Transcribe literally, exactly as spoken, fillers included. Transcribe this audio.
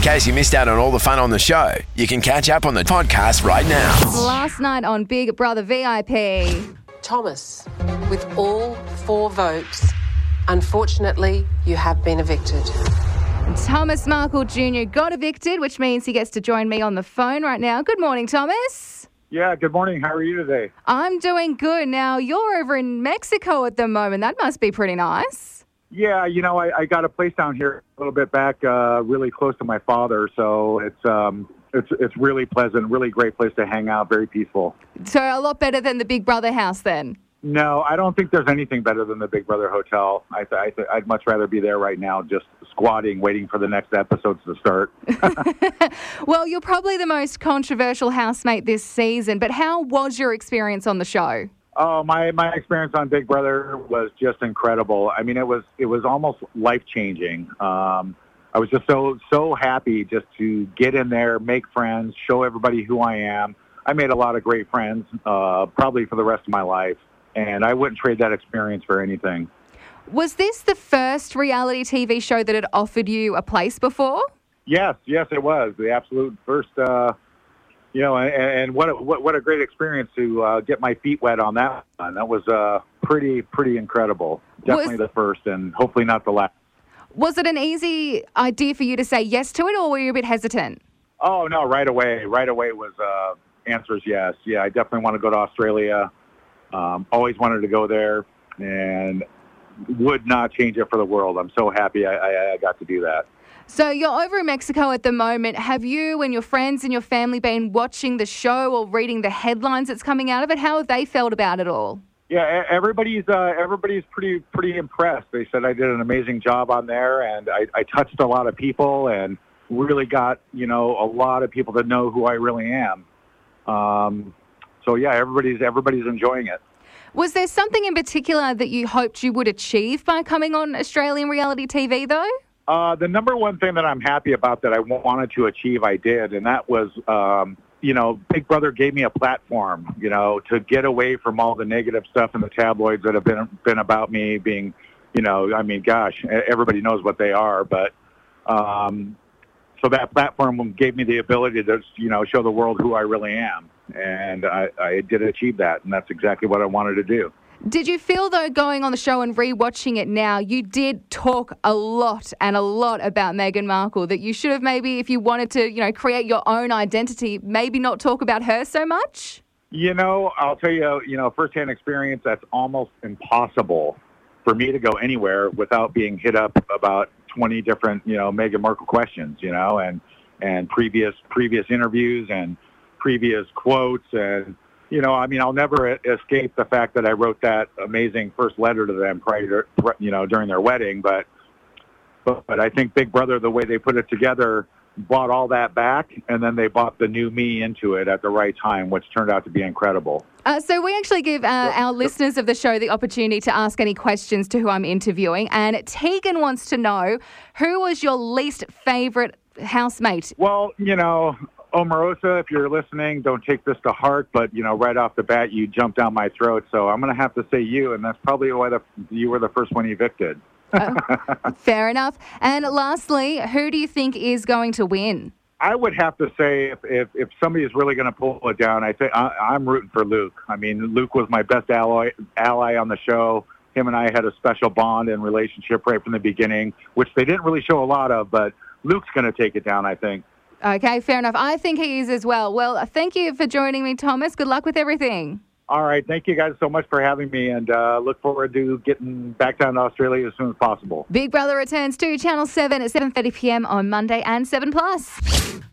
case you missed out on all the fun on the show, you can catch up on the podcast right now. Last night on Big Brother V I P. Thomas, with all four votes, unfortunately, you have been evicted. Thomas Markle Junior got evicted, which means he gets to join me on the phone right now. Good morning, Thomas. Yeah, good morning. How are you today? I'm doing good. Now, you're over in Mexico at the moment. That must be pretty nice. Yeah, you know, I, I got a place down here a little bit back, uh, really close to my father, so it's um, it's it's really pleasant, really great place to hang out, very peaceful. So a lot better than the Big Brother house then? No, I don't think there's anything better than the Big Brother Hotel. I th- I th- I'd much rather be there right now, just squatting, waiting for the next episodes to start. Well, you're probably the most controversial housemate this season, but how was your experience on the show? Oh, my, my experience on Big Brother was just incredible. I mean, it was it was almost life-changing. Um, I was just so, so happy just to get in there, make friends, show everybody who I am. I made a lot of great friends, uh, probably for the rest of my life, and I wouldn't trade that experience for anything. Was this the first reality T V show that had offered you a place before? Yes, yes, it was. The absolute first, uh, you know, and, and what, a, what what a great experience to uh, get my feet wet on that one. That was uh, pretty, pretty incredible. Definitely Was- the first, and hopefully not the last. Was it an easy idea for you to say yes to it, or were you a bit hesitant? Oh, no, right away. Right away was uh, answers yes. Yeah, I definitely want to go to Australia. Um, always wanted to go there, and would not change it for the world. I'm so happy I, I, I got to do that. So you're over in Mexico at the moment. Have you and your friends and your family been watching the show or reading the headlines that's coming out of it? How have they felt about it all? Yeah, e- everybody's uh, everybody's pretty pretty impressed. They said I did an amazing job on there, and I, I touched a lot of people, and really got you know a lot of people to know who I really am. Um, so yeah, everybody's everybody's enjoying it. Was there something in particular that you hoped you would achieve by coming on Australian reality T V, though? Uh, the number one thing that I'm happy about that I wanted to achieve, I did, and that was, um, you know, Big Brother gave me a platform, you know, to get away from all the negative stuff in the tabloids that have been been about me being, you know, I mean, gosh, everybody knows what they are, but um, so that platform gave me the ability to, you know, show the world who I really am, and I, I did achieve that, and that's exactly what I wanted to do. Did you feel, though, going on the show and rewatching it now, you did talk a lot and a lot about Meghan Markle, that you should have maybe, if you wanted to, you know, create your own identity, maybe not talk about her so much? You know, I'll tell you, you know, firsthand experience, that's almost impossible for me to go anywhere without being hit up about twenty different, you know, Meghan Markle questions, you know, and, and previous, previous interviews and previous quotes. And, you know, I mean, I'll never escape the fact that I wrote that amazing first letter to them prior to, you know, during their wedding. But, but, but I think Big Brother, the way they put it together, bought all that back, and then they bought the new me into it at the right time, which turned out to be incredible. Uh, so we actually give uh, our listeners of the show the opportunity to ask any questions to who I'm interviewing. And Tegan wants to know, who was your least favourite housemate? Well, you know, Omarosa, if you're listening, don't take this to heart, but, you know, right off the bat, you jumped down my throat, so I'm going to have to say you, and that's probably why the, you were the first one evicted. Uh, fair enough. And lastly, who do you think is going to win? I would have to say if, if, if somebody is really going to pull it down, I think I, I'm rooting for Luke. I mean, Luke was my best ally, ally on the show. Him and I had a special bond and relationship right from the beginning, which they didn't really show a lot of, but Luke's going to take it down, I think. Okay, fair enough. I think he is as well. Well, thank you for joining me, Thomas. Good luck with everything. All right. Thank you guys so much for having me, and uh, look forward to getting back down to Australia as soon as possible. Big Brother returns to Channel seven at seven thirty p.m. on Monday and seven plus.